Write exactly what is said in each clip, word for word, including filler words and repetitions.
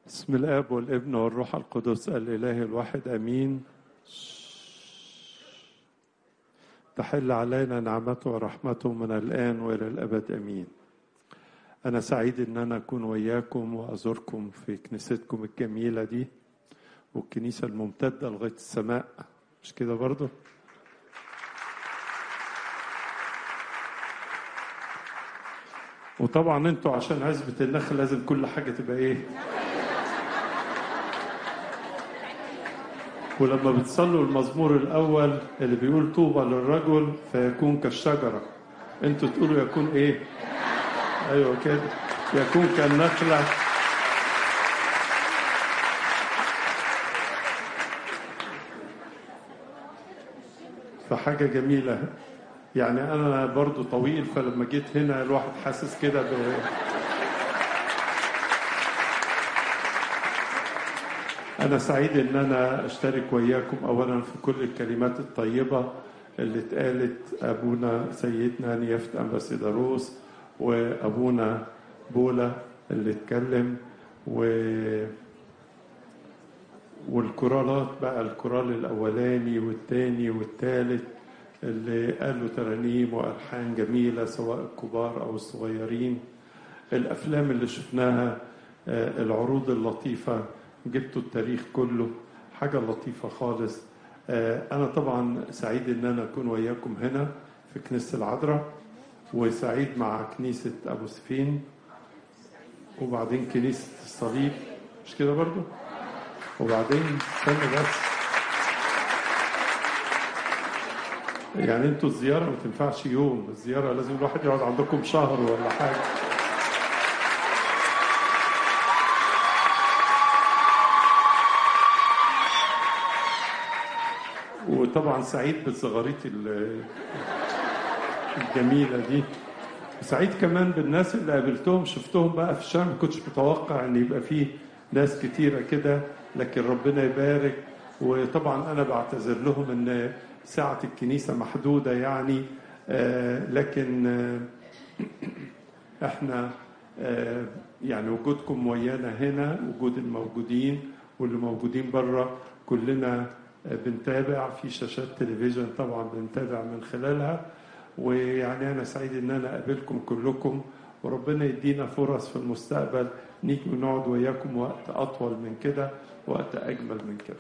بسم الآب والابن والروح القدس الإله الواحد أمين. تحل علينا نعمته ورحمته من الآن وإلى الأبد أمين. أنا سعيد إن أنا أكون وياكم وأزوركم في كنيستكم الجميلة دي، والكنيسة الممتدة لغاية السماء، مش كده برضو؟ وطبعا انتوا عشان عزبة النخل لازم كل حاجة تبقى ايه؟ ولما بتصلوا المزمور الأول اللي بيقول طوبى للرجل فيكون كالشجرة، انتوا تقولوا يكون ايه؟ ايوه كده، يكون كالنخلة. فحاجة جميلة. يعني أنا برضو طويل، فلما جيت هنا الواحد حاسس كده ب... أنا سعيد إن أنا أشترك وياكم أولا في كل الكلمات الطيبة اللي اتقالت. أبونا سيدنا نيافت أمباسيدروس وأبونا بولا اللي اتكلم، و... والكورالات بقى، الكورال الأولاني والتاني والتالت اللي قالوا ترانيم وألحان جميلة سواء الكبار أو الصغيرين. الأفلام اللي شفناها، العروض اللطيفة، جبتوا التاريخ كله، حاجة لطيفة خالص. أنا طبعا سعيد إن أنا أكون وياكم هنا في كنيسة العذراء، وسعيد مع كنيسة أبو سفين، وبعدين كنيسة الصليب، مش كده برضو؟ وبعدين استنى بس، يعني انتوا الزيارة ما تنفعش يوم، الزيارة لازم الواحد يقعد عندكم شهر ولا حاجة. وطبعا سعيد بالزغاريت الجميلة دي، وسعيد كمان بالناس اللي قابلتهم، شفتهم بقى في الشارع. ما كنتش متوقع ان يبقى فيه ناس كتيرة كده، لكن ربنا يبارك. وطبعا انا بعتذر لهم ان ساعة الكنيسة محدودة يعني، آه لكن آه احنا آه يعني وجودكم ويانا هنا، وجود الموجودين واللي موجودين بره، كلنا آه بنتابع في شاشات تلفزيون، طبعا بنتابع من خلالها. ويعني انا سعيد ان انا اقابلكم كلكم، وربنا يدينا فرص في المستقبل نيجي ونقعد وياكم وقت اطول من كده، وقت اجمل من كده.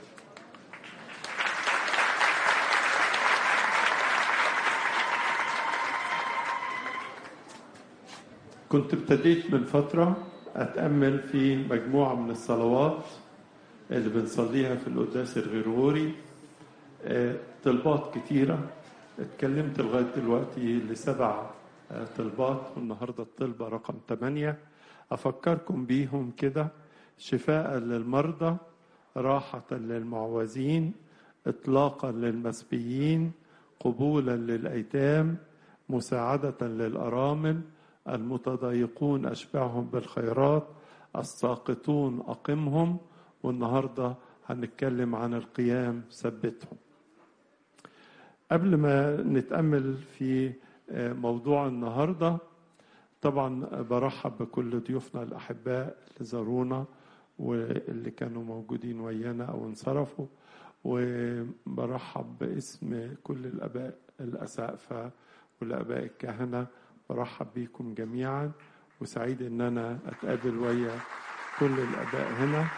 كنت ابتديت من فترة أتأمل في مجموعة من الصلوات اللي بنصليها في القداس الغرغوري، طلبات كتيرة. اتكلمت لغاية دلوقتي لسبع طلبات، والنهاردة الطلبة رقم ثمانية. أفكركم بيهم كده: شفاء للمرضى، راحة للمعوزين، إطلاقا للمسبيين، قبولا للأيتام، مساعدة للأرامل، المتضايقون أشبعهم بالخيرات، الساقطون أقمهم. والنهاردة هنتكلم عن القيام ثبتهم. قبل ما نتأمل في موضوع النهاردة، طبعا برحب بكل ضيوفنا الأحباء اللي زارونا واللي كانوا موجودين ويانا أو انصرفوا، وبرحب باسم كل الآباء الأسقفة والآباء الكهنة. برحب بيكم جميعا، وسعيد ان انا اتقابل ويا كل الاباء هنا.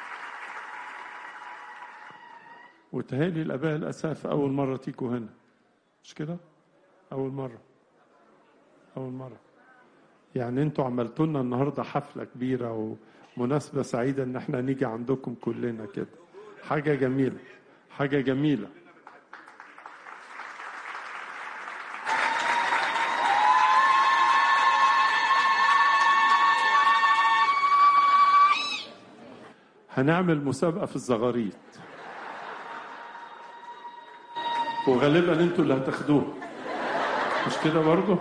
وتهيألي الاباء الاسقفة اول مرة تيجوا هنا، مش كده؟ اول مرة اول مرة يعني انتوا عملتوا لنا النهارده حفلة كبيرة ومناسبة سعيدة ان احنا نيجي عندكم كلنا كده. حاجة جميلة، حاجة جميلة. هنعمل مسابقة في الزغاريت، وغالبا انتوا اللي هتاخدوه، مش كده برضو؟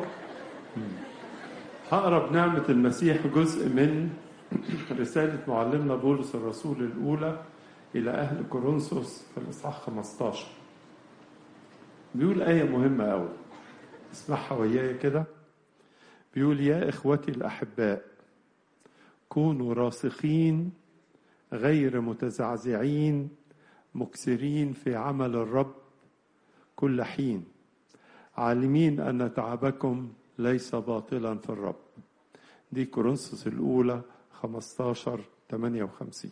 هقرا بنعمة المسيح جزء من رسالة معلمنا بولس الرسول الأولى إلى أهل كورنثوس في الإصحاح خمسة عشر. بيقول آية مهمة أوي، اسمعها وياي كده. بيقول: يا إخوتي الأحباء، كونوا راسخين غير متزعزعين مكثرين في عمل الرب كل حين عالمين أن تعبكم ليس باطلا في الرب. دي كورنثوس الأولى خمستاشر ثمانية وخمسين.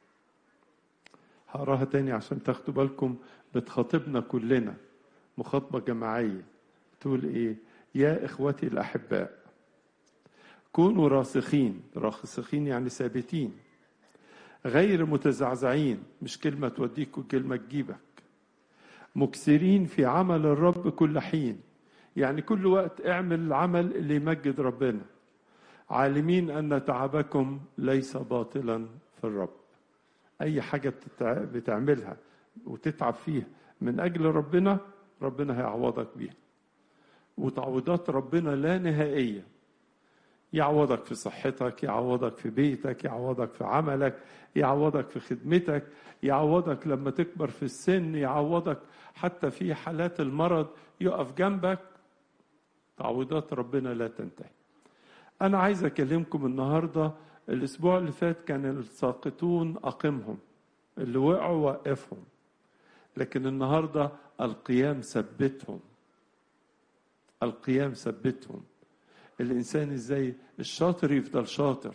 هقراها تاني عشان تاخدوا بالكم، بتخاطبنا كلنا مخاطبة جماعية. تقول إيه؟ يا إخوتي الأحباء كونوا راسخين. راسخين يعني ثابتين، غير متزعزعين، مش كلمة توديك وكلمة تجيبك، مكثرين في عمل الرب كل حين، يعني كل وقت اعمل العمل اللي يمجد ربنا، عالمين أن تعبكم ليس باطلا في الرب. أي حاجة بتعملها وتتعب فيها من أجل ربنا، ربنا هيعوضك بيها، وتعويضات ربنا لا نهائية. يعوضك في صحتك، يعوضك في بيتك، يعوضك في عملك، يعوضك في خدمتك، يعوضك لما تكبر في السن، يعوضك حتى في حالات المرض يقف جنبك. تعويضات ربنا لا تنتهي. أنا عايز أكلمكم النهاردة. الأسبوع اللي فات كان الساقطون أقمهم، اللي وقعوا وقفهم، لكن النهاردة القيام ثبتهم. القيام ثبتهم. الإنسان إزاي؟ الشاطر يفضل شاطر،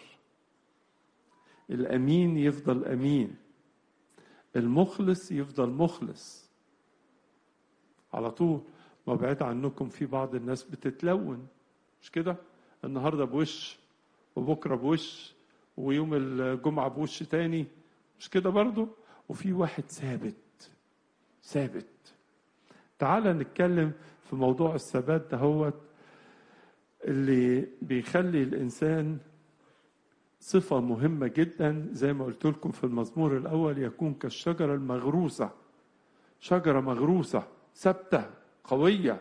الأمين يفضل أمين، المخلص يفضل مخلص على طول. ما بعيد عنكم في بعض الناس بتتلون، مش كده؟ النهاردة بوش وبكرة بوش ويوم الجمعة بوش تاني، مش كده برضو؟ وفي واحد ثابت ثابت. تعال نتكلم في موضوع الثبات ده، هو اللي بيخلي الإنسان صفة مهمة جدا. زي ما قلت لكم في المزمور الأول، يكون كالشجرة المغروسة. شجرة مغروسة ثابتة قوية.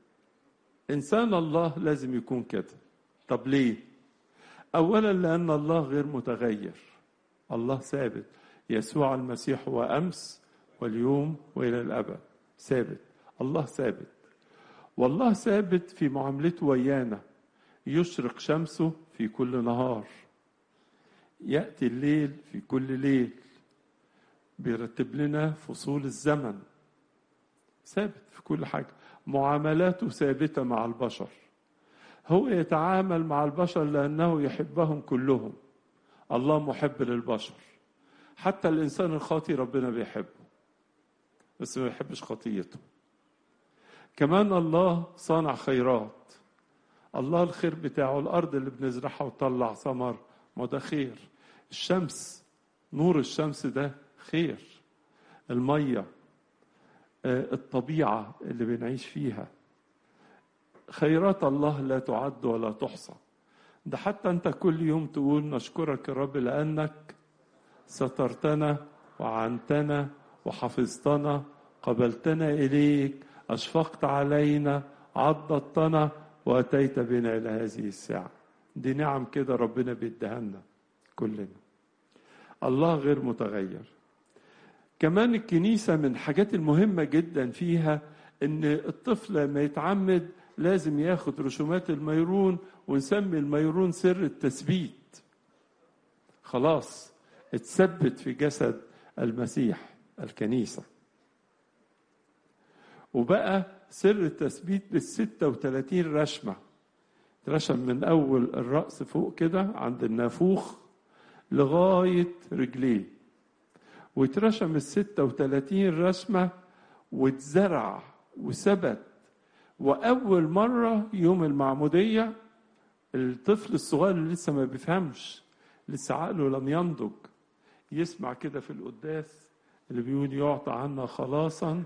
إنسان الله لازم يكون كده. طب ليه؟ أولا لأن الله غير متغير، الله ثابت. يسوع المسيح هو أمس واليوم وإلى الأبد، ثابت. الله ثابت، والله ثابت في معاملته ويانا. يشرق شمسه في كل نهار، يأتي الليل في كل ليل، بيرتب لنا فصول الزمن، ثابت في كل حاجة. معاملاته ثابتة مع البشر. هو يتعامل مع البشر لأنه يحبهم كلهم. الله محب للبشر، حتى الإنسان الخاطي ربنا بيحبه، بس ما يحبش خطيته. كمان الله صانع خيرات. الله الخير بتاعه، الأرض اللي بنزرعها وتطلع ثمر، ما ده خير. الشمس، نور الشمس ده خير. المية، الطبيعة اللي بنعيش فيها، خيرات الله لا تعد ولا تحصى. ده حتى أنت كل يوم تقول نشكرك يا رب لأنك سترتنا وعنتنا وحفظتنا، قبلتنا إليك، أشفقت علينا، عضدتنا، وأتيت بنا إلى هذه الساعة. دي نعم كده ربنا بيديها لنا كلنا. الله غير متغير. كمان الكنيسة من الحاجات المهمة جدا فيها إن الطفل لما يتعمد لازم ياخد رسومات الميرون، ونسمي الميرون سر التثبيت. خلاص اتثبت في جسد المسيح الكنيسة، وبقى سر التثبيت بالستة وثلاثين رشمة. رشم من أول الرأس فوق كده عند النافوخ لغاية رجليه، واترشم الستة وثلاثين رشمة واتزرع وثبت. وأول مرة يوم المعمودية الطفل الصغير اللي لسه ما بيفهمش، لسه عقله لم ينضج، يسمع كده في القداس اللي بيقول يعطى عنا خلاصا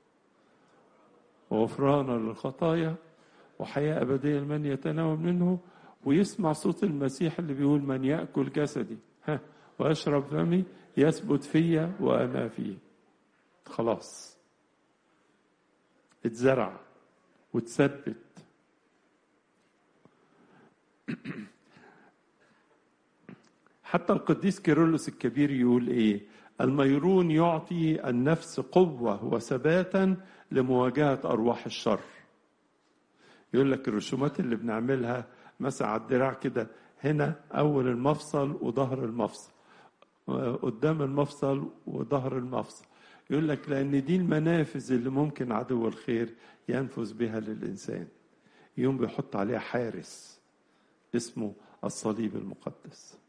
وغفرانا للخطايا وحياة أبدية لمن يتناول منه، ويسمع صوت المسيح اللي بيقول من يأكل جسدي ها ويشرب فمي يثبت فيا وأنا فيه. خلاص اتزرع وتثبت. حتى القديس كيرلس الكبير يقول ايه؟ الميرون يعطي النفس قوة وثباتا لمواجهة أرواح الشر. يقول لك الرسومات اللي بنعملها مثلا على الدراع كده، هنا أول المفصل وظهر المفصل، قدام المفصل وظهر المفصل. يقول لك لأن دي المنافذ اللي ممكن عدو الخير ينفذ بها للإنسان، يوم بيحط عليها حارس اسمه الصليب المقدس.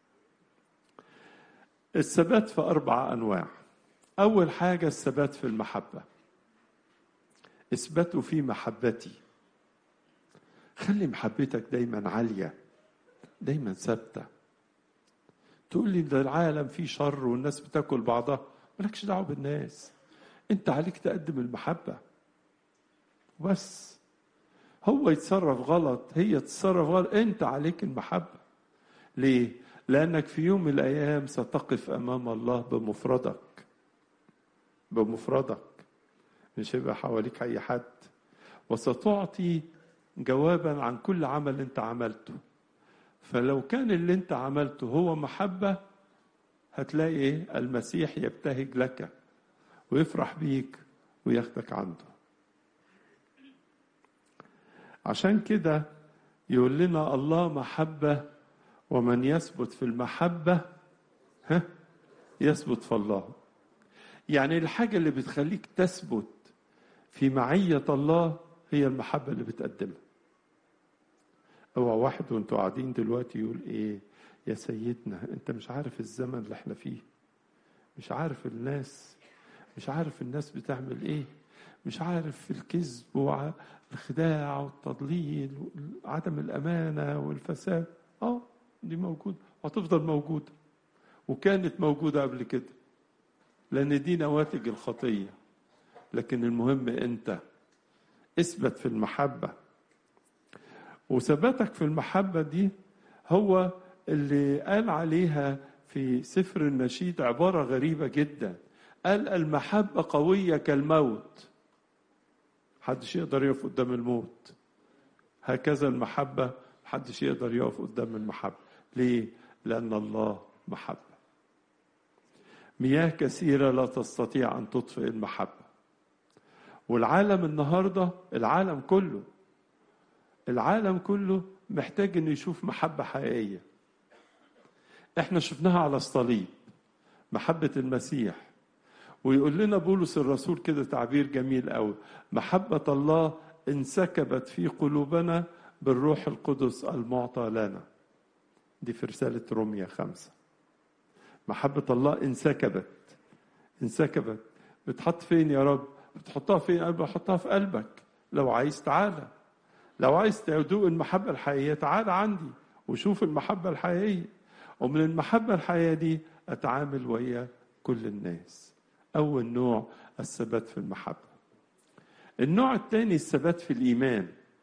الثبات في أربع أنواع. أول حاجة الثبات في المحبة، اثبتوا في محبتي. خلي محبتك دايما عالية، دايما ثابتة. تقول لي ده العالم فيه شر والناس بتاكل بعضها، مالكش دعوة بالناس، انت عليك تقدم المحبة بس. هو يتصرف غلط، هي تتصرف غلط، انت عليك المحبة. ليه؟ لأنك في يوم من الأيام ستقف أمام الله بمفردك، بمفردك، مش هيبقى حواليك أي حد، وستعطي جوابا عن كل عمل انت عملته. فلو كان اللي انت عملته هو محبة، هتلاقي ايه؟ المسيح يبتهج لك ويفرح بيك وياخدك عنده. عشان كده يقول لنا الله محبة، ومن يثبت في المحبة ها يثبت في الله. يعني الحاجة اللي بتخليك تثبت في معية الله هي المحبة اللي بتقدمها. اوعى واحد وانتوا قاعدين دلوقتي يقول ايه يا سيدنا انت مش عارف الزمن اللي احنا فيه، مش عارف الناس، مش عارف الناس بتعمل ايه، مش عارف الكذب والخداع والتضليل وعدم الامانه والفساد. اه دي موجوده، هتفضل موجوده، وكانت موجوده قبل كده، لان دي نواتج الخطيه. لكن المهم انت اثبت في المحبه. وثباتك في المحبه دي هو اللي قال عليها في سفر النشيد عباره غريبه جدا. قال المحبه قويه كالموت، محدش يقدر يقف قدام الموت. هكذا المحبه، محدش يقدر يقف قدام المحبه. ليه؟ لان الله محبه. مياه كثيره لا تستطيع ان تطفئ المحبه. والعالم النهارده، العالم كله العالم كله محتاج انه يشوف محبه حقيقيه. احنا شفناها على الصليب، محبه المسيح. ويقول لنا بولس الرسول كده تعبير جميل قوي: محبه الله انسكبت في قلوبنا بالروح القدس المعطى لنا. دي في رساله روميا خمسة. محبه الله انسكبت انسكبت بتحط فين يا رب؟ بتحطها فين؟ قلبك، بحطها في قلبك. لو عايز تعالى، لو عايز تذوق المحبة الحقيقية تعال عندي وشوف المحبة الحقيقية. ومن المحبة الحقيقية دي أتعامل ويا كل الناس. أول نوع الثبات في المحبة. النوع الثاني الثبات في الإيمان.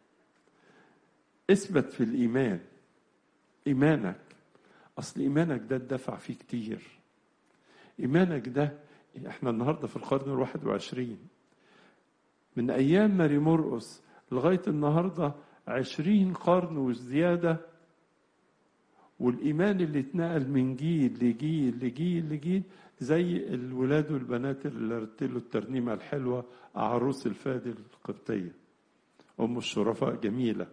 اثبت في الإيمان. إيمانك، أصل إيمانك ده الدفع فيه كتير. إيمانك ده، إحنا النهاردة في القرن الواحد وعشرين، من أيام ماري مرقس لغاية النهاردة عشرين قرن وزيادة، والإيمان اللي اتنقل من جيل لجيل لجيل لجيل، زي الولاد والبنات اللي رتلوا الترنيمة الحلوة عروس الفادي القبطية، أم الشرفاء جميلة.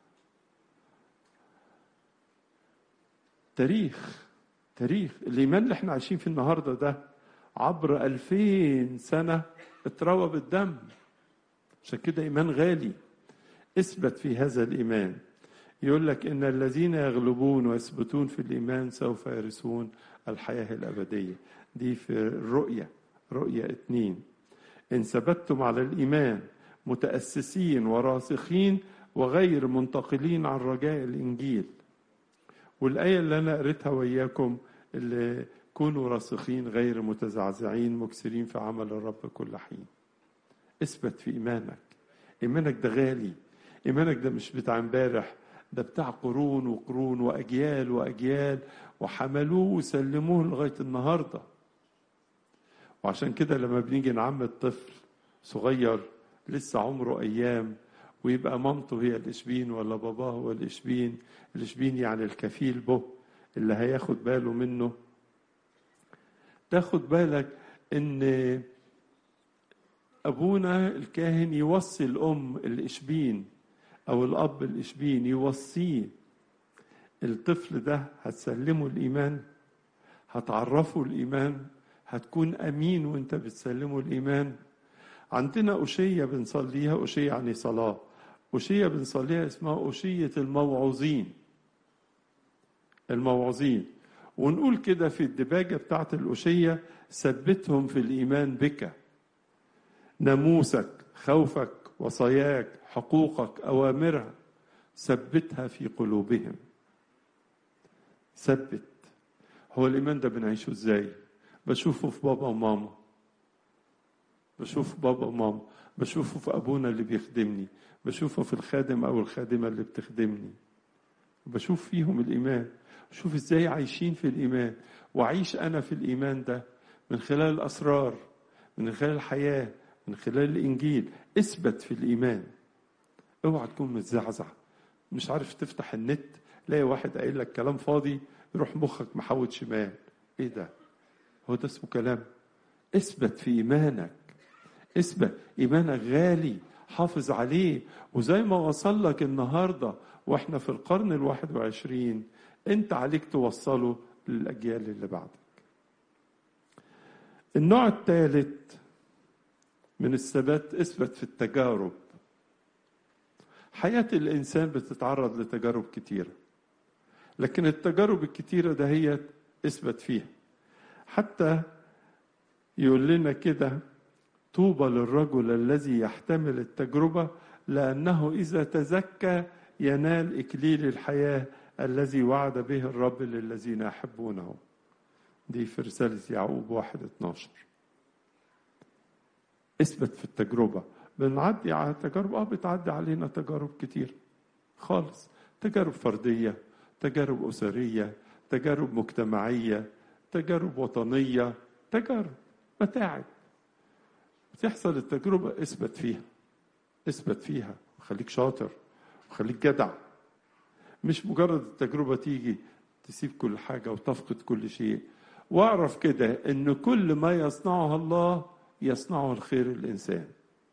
تاريخ تاريخ الإيمان اللي احنا عايشين فيه النهاردة ده عبر ألفين سنة اتروى بالدم. عشان كده إيمان غالي. اثبت في هذا الإيمان. يقول لك إن الذين يغلبون ويثبتون في الإيمان سوف يرثون الحياة الأبدية. دي في الرؤية، رؤية اتنين. إن ثبتتم على الإيمان متأسسين وراسخين وغير منتقلين عن رجاء الإنجيل. والآية اللي أنا قريتها وياكم اللي كونوا راسخين غير متزعزعين مكسرين في عمل الرب كل حين. اثبت في إيمانك. إيمانك ده غالي. إيمانك ده مش بتاع امبارح، ده بتاع قرون وقرون وأجيال وأجيال، وحملوه وسلموه لغاية النهاردة. وعشان كده لما بنيجي نعمد طفل صغير لسه عمره أيام، ويبقى مامته هي الإشبين ولا باباه هو الإشبين، الإشبين يعني الكفيل به اللي هياخد باله منه، تاخد بالك إن أبونا الكاهن يوصي الأم الإشبين أو الأب الإشبين، يوصيه الطفل ده هتسلمه الإيمان، هتعرفوا الإيمان، هتكون أمين وانت بتسلموا الإيمان. عندنا أشية بنصليها، أشية يعني صلاة، أشية بنصليها اسمها أشية الموعوظين. الموعوظين ونقول كده في الدباجة بتاعت الأشية: ثبتهم في الإيمان بك، ناموسك، خوفك، وصاياك، حقوقك، أوامرها، ثبتها في قلوبهم. ثبت. هو الإيمان ده بنعيشه إزاي؟ بشوفه في بابا وماما، بشوف بابا وماما، بشوفه في أبونا اللي بيخدمني، بشوفه في الخادم أو الخادمة اللي بتخدمني، بشوف فيهم الإيمان، بشوف إزاي عايشين في الإيمان، وعيش أنا في الإيمان ده من خلال الأسرار، من خلال الحياة، من خلال الإنجيل. اثبت في الإيمان. اوعى تكون متزعزع مش عارف تفتح النت لاقي واحد قايل لك كلام فاضي، يروح مخك محود شمال. ايه ده؟ هو ده اسمه كلام؟ اثبت في إيمانك. اثبت. إيمانك غالي، حافظ عليه. وزي ما وصل لك النهاردة واحنا في القرن الواحد وعشرين، انت عليك توصله للأجيال اللي بعدك. النوع الثالث من الثبات: اثبت في التجارب. حياة الإنسان بتتعرض لتجارب كتيرة، لكن التجارب الكتيرة ده هي اثبت فيها. حتى يقول لنا كده: طوبى للرجل الذي يحتمل التجربة، لأنه إذا تزكى ينال إكليل الحياة الذي وعد به الرب للذين يحبونه. دي في رسالة يعقوب واحد اتناشر. اثبت في التجربة. بنعدي على تجارب، اه بتعدي علينا تجارب كتير خالص، تجارب فردية، تجارب أسرية، تجارب مجتمعية، تجارب وطنية، تجارب متاعب بتحصل. التجربة اثبت فيها، اثبت فيها وخليك شاطر وخليك جدع. مش مجرد التجربة تيجي تسيب كل حاجة وتفقد كل شيء. واعرف كده ان كل ما يصنعه الله يصنعه الخير الإنسان.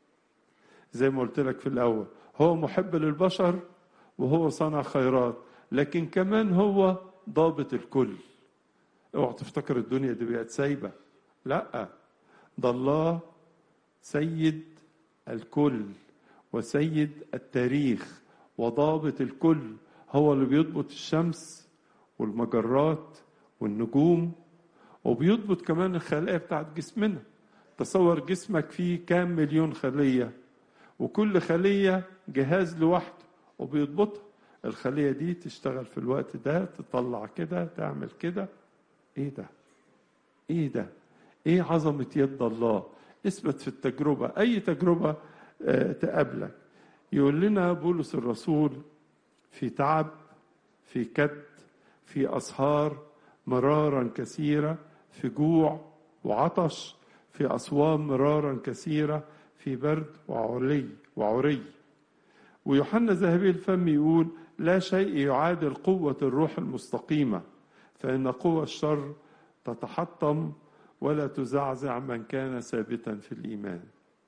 زي ما قلت لك في الأول، هو محب للبشر وهو صنع خيرات، لكن كمان هو ضابط الكل. اوعى تفتكر الدنيا دي بقت سايبة، لا، ده الله سيد الكل وسيد التاريخ وضابط الكل. هو اللي بيضبط الشمس والمجرات والنجوم، وبيضبط كمان الخلايا بتاعت جسمنا. تصور جسمك فيه كام مليون خلية، وكل خلية جهاز لوحده وبيضبطها. الخلية دي تشتغل في الوقت ده، تطلع كده، تعمل كده. ايه ده؟ ايه ده؟ ايه عظمة يد الله؟ اثبت في التجربة، اي تجربة اه تقابلك. يقول لنا بولس الرسول: في تعب، في كد، في أسهار مرارا كثيرة، في جوع وعطش، في أصوام مرارا كثيرة، في برد وعري وعري. ويوحنا ذهبي الفم يقول: لا شيء يعادل قوة الروح المستقيمة، فإن قوة الشر تتحطم ولا تزعزع من كان ثابتا في الإيمان.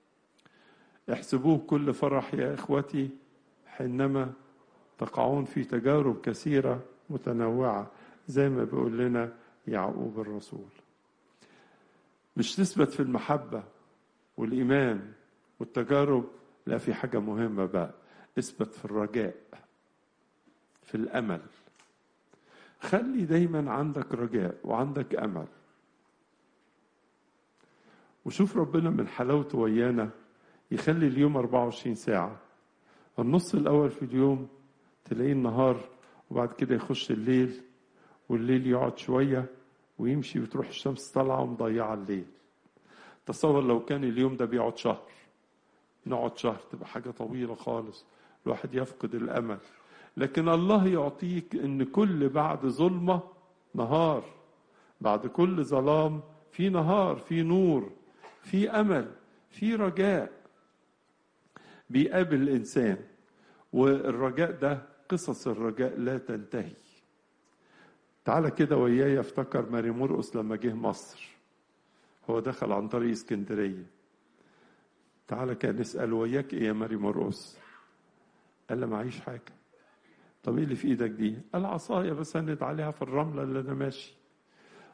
احسبوه كل فرح يا إخوتي حينما تقعون في تجارب كثيرة متنوعة، زي ما بيقول لنا يعقوب الرسول. مش تثبت في المحبة والإيمان والتجارب، لا، في حاجة مهمة بقى: اثبت في الرجاء، في الأمل. خلي دايما عندك رجاء وعندك أمل. وشوف ربنا من حلاوته ويانا يخلي اليوم أربعة وعشرين ساعة. النص الأول في اليوم تلاقيه النهار، وبعد كده يخش الليل، والليل يقعد شوية ويمشي وتروح الشمس طالعة ومضيعة الليل. تصور لو كان اليوم ده بيقعد شهر، نقعد شهر تبقى حاجة طويلة خالص، الواحد يفقد الأمل. لكن الله يعطيك إن كل بعد ظلمة نهار، بعد كل ظلام في نهار، في نور، في أمل، في رجاء بيقابل الإنسان. والرجاء ده، قصص الرجاء لا تنتهي. تعالى كده وياي افتكر ماري مرقس لما جه مصر. هو دخل عن طريق اسكندرية. تعالى كان نسأل: وياك ايه يا ماري مرقس؟ قال له: معيش حاجة. طب ايه اللي في ايدك دي؟ قال: عصاية بس هند عليها في الرملة اللي انا ماشي.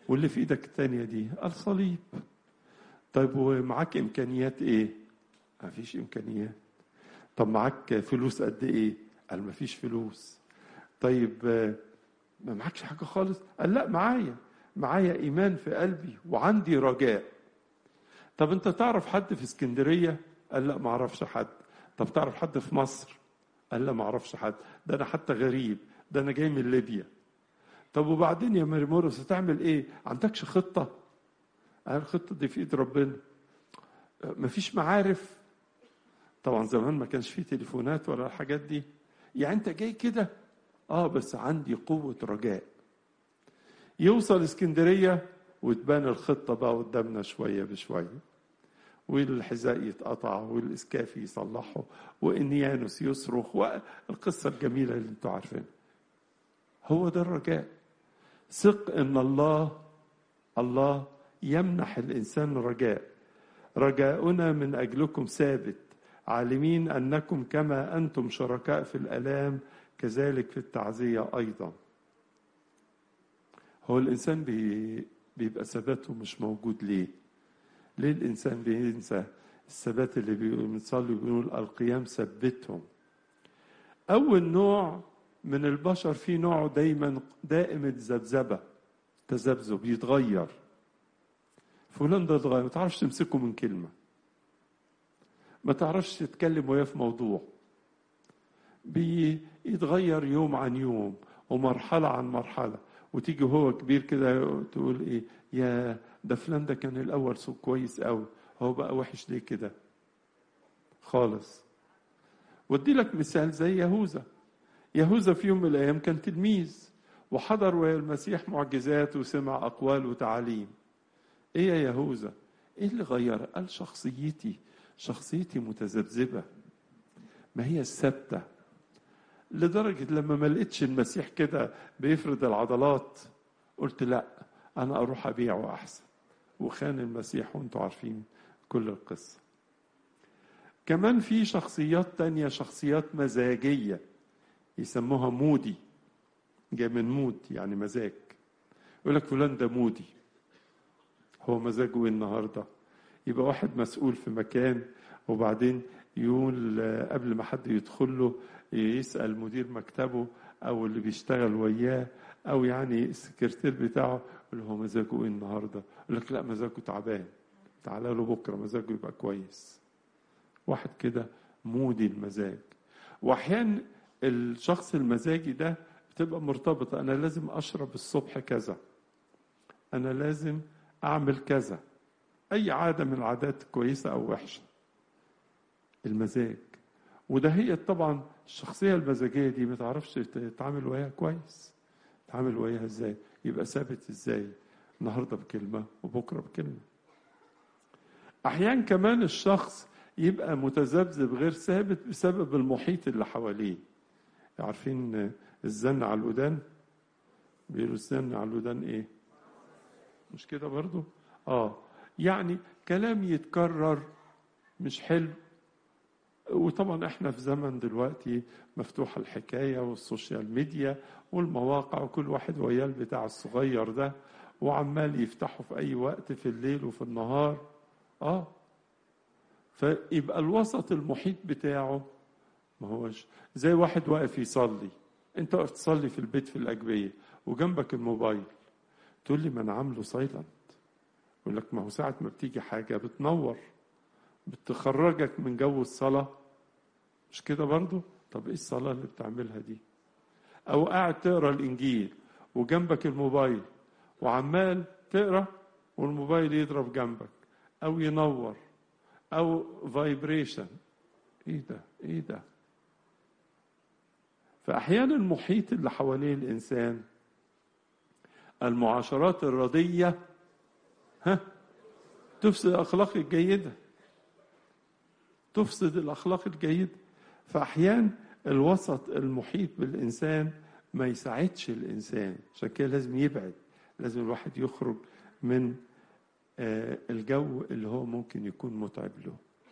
واللي في ايدك التانية دي الصليب. طيب ومعاك امكانيات ايه؟ ما فيش امكانيات. طب معاك فلوس قد ايه؟ قال ما فيش فلوس. طيب ما معكش حاجة خالص؟ قال لا معايا، معايا ايمان في قلبي وعندي رجاء. طب انت تعرف حد في اسكندرية؟ قال لا ما اعرفش حد. طب تعرف حد في مصر؟ قال لا ما اعرفش حد، ده انا حتى غريب، ده انا جاي من ليبيا. طب وبعدين يا مريمورس هتعمل ايه؟ عندكش خطة؟ قال الخطة دي في ايد ربنا. مفيش معارف؟ طبعا زمان ما كانش فيه تليفونات ولا الحاجات دي. يعني انت جاي كده؟ اه بس عندي قوة رجاء. يوصل اسكندرية وتبان الخطة بقى قدامنا شوية بشوية، والحذاء يتقطع والإسكاف يصلحه وإنيانوس يصرخ والقصة الجميلة اللي انتوا عارفينها. هو ده الرجاء. ثق ان الله الله يمنح الإنسان رجاء. رجاؤنا من أجلكم ثابت، عالمين أنكم كما أنتم شركاء في الآلام كذلك في التعزية أيضا. هو الإنسان بي بيبقى ثباته مش موجود ليه؟ ليه الإنسان بينسى الثبات اللي بنصلي وبنقول القيام ثبتهم؟ أول نوع من البشر في نوع دايما دائم الذبذبة، تذبذب، يتغير. فلان ده اتغير، ما تعرفش تمسكه من كلمة، ما تعرفش تتكلم وياه في موضوع، بيتغير يوم عن يوم ومرحلة عن مرحلة. وتيجي هو كبير كده تقول ايه، يا ده فلان ده كان الأول سوق كويس قوي، هو بقى وحش ليه كده خالص. ودي لك مثال زي يهوذا. يهوذا في يوم من الأيام كان تلميذ وحضر ويا المسيح معجزات وسمع أقوال وتعاليم. ايه يا يهوذا؟ ايه اللي غير؟ قال شخصيتي شخصيتي متذبذبة، ما هي الثابتة. لدرجة لما ما لقيتش المسيح كده بيفرد العضلات قلت لا أنا أروح أبيعه أحسن، وخان المسيح وانتوا عارفين كل القصة. كمان في شخصيات تانية، شخصيات مزاجية يسموها مودي، جاي من مود يعني مزاج. يقول لك فلان ده مودي، هو مزاجه ايه النهارده؟ يبقى واحد مسؤول في مكان وبعدين يقول قبل ما حد يدخل له يسأل مدير مكتبه أو اللي بيشتغل وياه أو يعني السكرتير بتاعه، يقول هو مزاجه إيه النهاردة؟ يقول لك لا مزاجه تعبان، تعالى له بكرة مزاجه يبقى كويس. واحد كده مودي المزاج. وأحيانا الشخص المزاجي ده بتبقى مرتبطة، أنا لازم أشرب الصبح كذا، أنا لازم أعمل كذا، أي عادة من العادات كويسة أو وحشة. المزاج. وده هي طبعا الشخصية المزاجية دي ما تعرفش تتعامل وياها كويس. تتعامل وياها ازاي؟ يبقى ثابت ازاي؟ النهاردة بكلمة وبكرة بكلمة. أحيانا كمان الشخص يبقى متذبذب غير ثابت بسبب المحيط اللي حواليه. عارفين الزن على الودان؟ بيقولوا الزن على الودان ايه؟ مش كده برضو؟ اه يعني كلام يتكرر مش حلو. وطبعا احنا في زمن دلوقتي مفتوحة الحكاية والسوشيال ميديا والمواقع، وكل واحد وياه البتاع الصغير ده وعمال يفتحه في اي وقت في الليل وفي النهار. اه فيبقى الوسط المحيط بتاعه ما هوش زي واحد واقف يصلي. انت واقف تصلي في البيت في الأجبية وجنبك الموبايل، تقول لي ما انا عامله سايلنت. يقول لك ما هو ساعة ما بتيجي حاجة بتنور، بتخرجك من جو الصلاة، مش كده برضو؟ طب ايه الصلاة اللي بتعملها دي؟ او قاعد تقرأ الانجيل وجنبك الموبايل وعمال تقرأ والموبايل يضرب جنبك او ينور او فايبريشن. ايه ده ايه ده؟ فاحيانا المحيط اللي حواليه الانسان، المعاشرات الردية ها تفسد الاخلاق الجيدة، تفسد الاخلاق الجيدة. فأحيان الوسط المحيط بالإنسان ما يساعدش الإنسان، عشان كده لازم يبعد، لازم الواحد يخرج من الجو اللي هو ممكن يكون متعب له.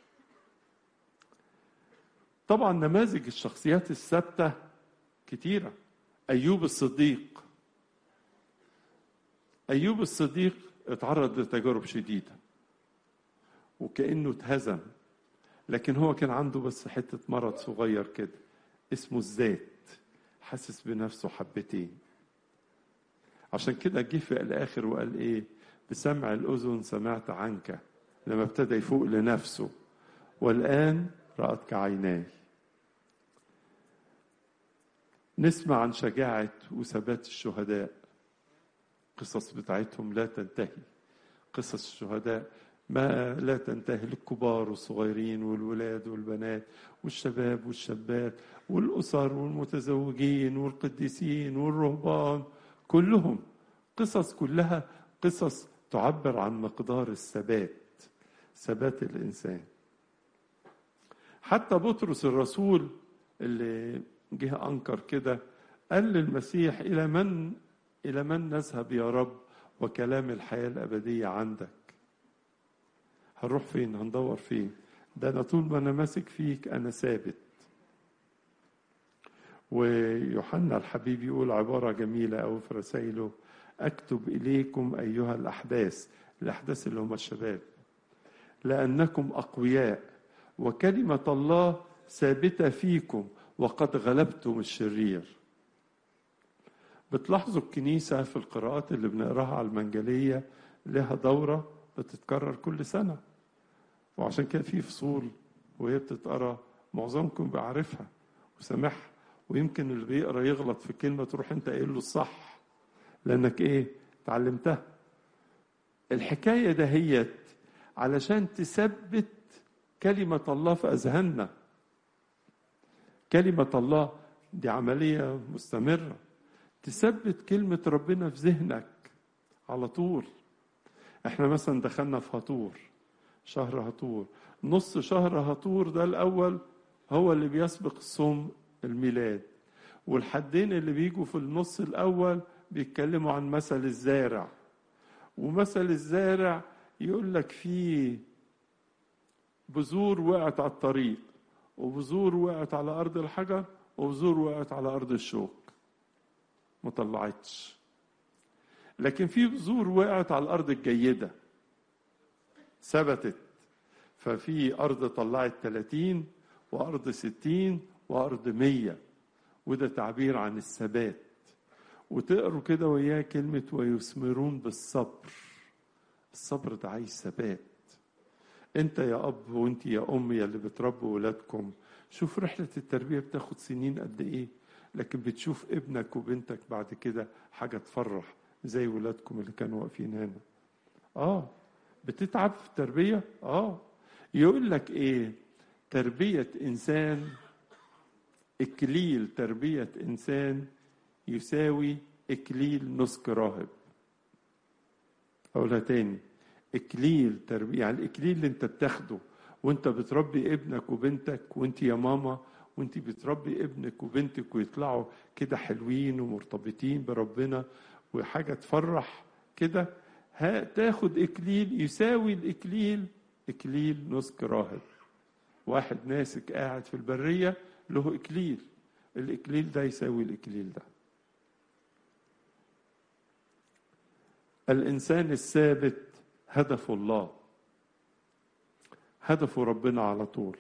طبعا نماذج الشخصيات الثابتة كتيرة. أيوب الصديق أيوب الصديق اتعرض لتجارب شديدة وكأنه اتهزم، لكن هو كان عنده بس حتة مرض صغير كده اسمه الذات، حاسس بنفسه حبتين. عشان كده جه في الآخر وقال إيه؟ بسمع الأذن سمعت عنك، لما ابتدى يفوق لنفسه، والآن رأتك عيناي. نسمع عن شجاعة وثبات الشهداء، قصص بتاعتهم لا تنتهي. قصص الشهداء ما لا تنتهي، للكبار والصغيرين والولاد والبنات والشباب والشابات والأسر والمتزوجين والقديسين والرهبان، كلهم قصص، كلها قصص تعبر عن مقدار الثبات، ثبات الإنسان. حتى بطرس الرسول اللي جه أنكر كده قال للمسيح إلى من إلى من نذهب يا رب وكلام الحياة الأبدية عندك؟ هنروح فين؟ هندور فين؟ ده أنا طول ما أنا ماسك فيك أنا ثابت. ويوحنا الحبيب يقول عبارة جميلة أوي في رسائله: أكتب إليكم أيها الأحداث، الأحداث اللي هم الشباب، لأنكم أقوياء وكلمة الله ثابتة فيكم وقد غلبتم الشرير. بتلاحظوا الكنيسة في القراءات اللي بنقراها على المنجلية لها دورة بتتكرر كل سنة، وعشان كده في فصول وهي بتتقرا معظمكم بيعرفها وسامعها، ويمكن اللي بيقرا يغلط في كلمة تروح انت قايل له الصح لأنك ايه؟ تعلمتها. الحكاية دهيت علشان تثبت كلمة الله في أذهاننا. كلمة الله دي عملية مستمرة، تثبت كلمة ربنا في ذهنك على طول. احنا مثلا دخلنا في هطور، شهر هطور، نص شهر هطور ده الأول هو اللي بيسبق الصوم الميلاد، والحدين اللي بيجوا في النص الأول بيتكلموا عن مثل الزارع. ومثل الزارع يقول لك فيه بذور وقعت على الطريق، وبذور وقعت على أرض الحجر، وبذور وقعت على أرض الشوك ما طلعتش. لكن في بذور وقعت على الأرض الجيدة ثبتت، ففي أرض طلعت ثلاثين وأرض ستين وأرض مية، وده تعبير عن الثبات. وتقروا كده وياه كلمة ويثمرون بالصبر. الصبر ده عايز ثبات. انت يا اب وانت يا ام يا اللي بتربوا ولادكم، شوف رحلة التربية بتاخد سنين قد ايه، لكن بتشوف ابنك وبنتك بعد كده حاجة تفرح زي ولادكم اللي كانوا واقفين هنا. اه بتتعب في التربية. اه يقول لك ايه؟ تربية انسان، اكليل تربية انسان يساوي اكليل نسك راهب. اقولها تاني، اكليل تربية، يعني الاكليل اللي انت بتاخده وانت بتربي ابنك وبنتك، وانت يا ماما وانت بتربي ابنك وبنتك ويطلعوا كده حلوين ومرتبطين بربنا وحاجة تفرح كده، تاخد اكليل يساوي الاكليل اكليل نسك راهب. واحد ناسك قاعد في البرية له اكليل، الاكليل ده يساوي الاكليل ده. الانسان الثابت هدفه الله، هدفه ربنا على طول.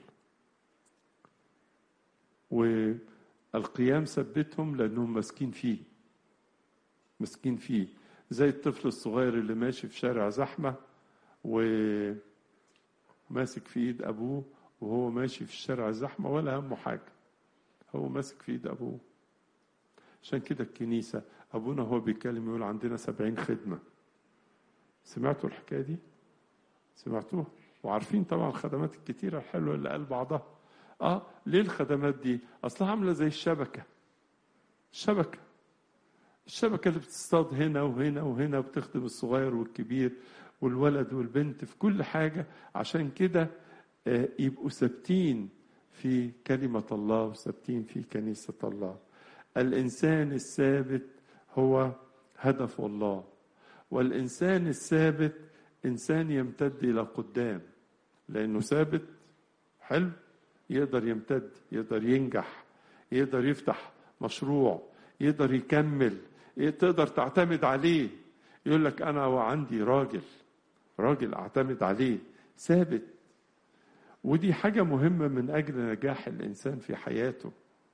والقيام ثبتهم لأنهم ماسكين فيه، ماسكين فيه زي الطفل الصغير اللي ماشي في شارع زحمة وماسك في ايد أبوه وهو ماشي في الشارع الزحمة ولا همه حاجة، هو ماسك في ايد أبوه. عشان كده الكنيسة أبونا هو بيتكلم يقول عندنا سبعين خدمة. سمعتوا الحكاية دي؟ سمعتوها وعارفين طبعا الخدمات الكتيرة الحلوة اللي قال بعضها. اه ليه الخدمات دي؟ اصلها عاملة زي الشبكة. الشبكة الشبكة اللي بتصطاد هنا وهنا وهنا، وبتخدم الصغير والكبير والولد والبنت في كل حاجة، عشان كده آه يبقوا ثابتين في كلمة الله وثابتين في كنيسة الله. الإنسان الثابت هو هدف الله، والإنسان الثابت إنسان يمتد إلى قدام، لأنه ثابت حلو يقدر يمتد، يقدر ينجح، يقدر يفتح مشروع، يقدر يكمل، تقدر تعتمد عليه. يقول لك أنا وعندي راجل راجل أعتمد عليه ثابت. ودي حاجة مهمة من أجل نجاح الإنسان في حياته.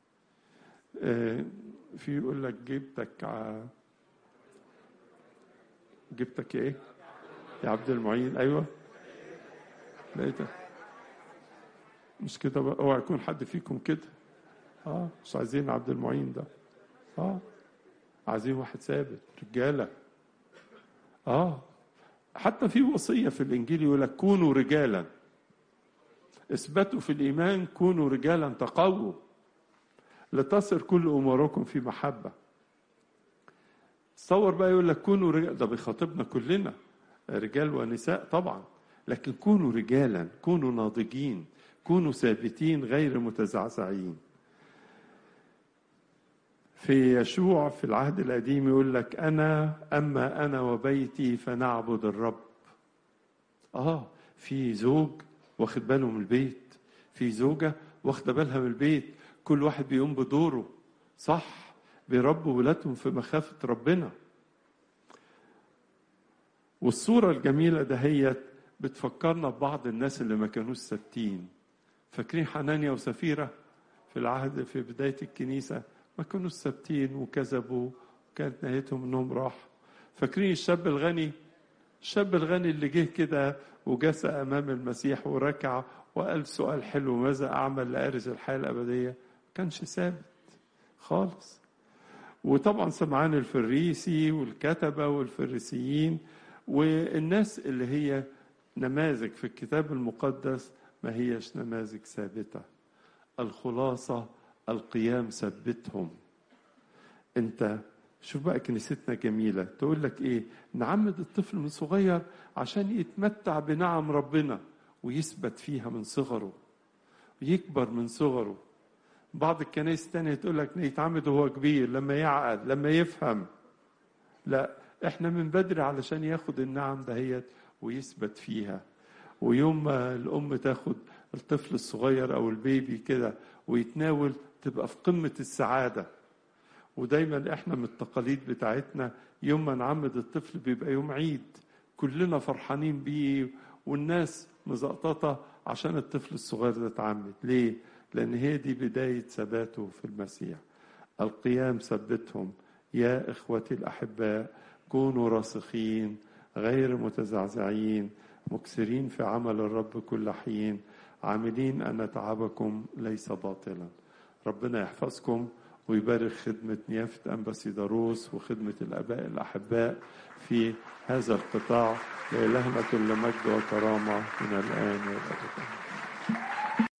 في يقول لك جبتك ع... جبتك إيه يا عبد المعين؟ أيوة لقيتك. مش كده بقى؟ اوعى يكون حد فيكم كده. اه مش عايزين عبد المعين ده. اه عايزين واحد ثابت رجاله. اه حتى في وصيه في الانجيل يقول لك كونوا رجالا، اثبتوا في الايمان، كونوا رجالا تقووا لتصر كل اموركم في محبه. تصور بقى يقول لك كونوا رجالا، ده بيخاطبنا كلنا رجال ونساء طبعا، لكن كونوا رجالا، كونوا ناضجين، كونوا ثابتين غير متزعزعين. في يشوع في العهد القديم يقول لك أنا أما أنا وبيتي فنعبد الرب. آه في زوج واخد باله من البيت، في زوجة واخدة بالها من البيت، كل واحد بيقوم بدوره صح، بيربوا ولادهم في مخافة ربنا. والصورة الجميلة دهيت بتفكرنا ببعض الناس اللي ما كانوش ثابتين. فاكرين حنانيا وسفيرة في العهد في بداية الكنيسة؟ ما كانوش ثابتين وكذبوا، كانت نهايتهم انهم راح. فاكرين الشاب الغني؟ الشاب الغني اللي جه كده وجلس امام المسيح وركع وقال سؤال حلو: ماذا اعمل لارث الحياة الابدية؟ ما كانش ثابت خالص. وطبعا سمعان الفريسي والكتبة والفريسيين والناس اللي هي نماذج في الكتاب المقدس ما هيش نماذج ثابتة. الخلاصة القيام ثبتهم. انت شوف بقى كنيستنا جميلة تقول لك ايه؟ نعمد الطفل من صغير عشان يتمتع بنعم ربنا ويثبت فيها من صغره ويكبر من صغره. بعض الكنائس التانية تقول لك يتعمد وهو كبير لما يعقل لما يفهم. لا، احنا من بدري علشان ياخد النعم دهيت ويثبت فيها. ويوم ما الأم تاخد الطفل الصغير أو البيبي كده ويتناول تبقى في قمة السعادة. ودايما احنا من التقاليد بتاعتنا يوم ما نعمد الطفل بيبقى يوم عيد، كلنا فرحانين بيه والناس مزقططة عشان الطفل الصغير ده اتعمد. ليه؟ لأن هي دي بداية ثباته في المسيح. القيام ثبتهم. يا إخوتي الأحباء كونوا راسخين غير متزعزعين مكسرين في عمل الرب كل حين عاملين أن تعبكم ليس باطلا. ربنا يحفظكم ويبارك خدمة نيافة أنبا سيداروس وخدمة الآباء الأحباء في هذا القطاع. لإلهنا كل مجد وكرامة من الآن والأبد.